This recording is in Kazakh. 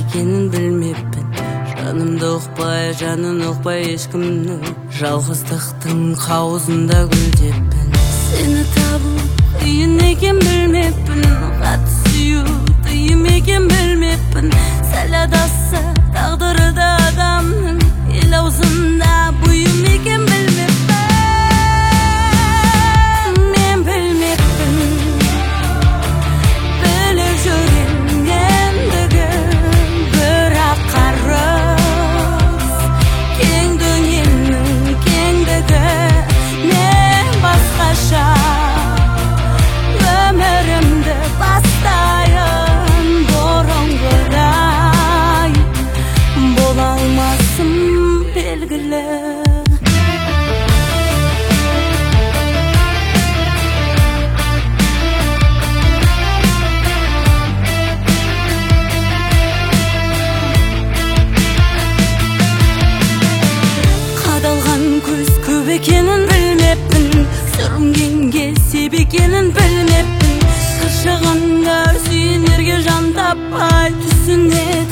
екенін білмеппін. Жанымды ұқпай, жанын ұқпай ешкімнің, жалғыздықтың қауызында гүлдеппін. Сені табу қиын екен білмеппін, қатты сүю тыйым екен білмеппін. Сәл адасса тағдыры да адамның, ел аузында бұйым екен білмеппін. Мен білмеппін, біліп жүрем ендігі, бірақ қарыз кең дүниенің кеңдігі. Мен басқаша өмірімді бастайын, бұрынғыдай бола алмасым белгілі. Қадалған көз көп екенін білмеппін, сүрінгенге себеп екенін білмеппін. Шаршағандар сүйенерге жан таппай түсіне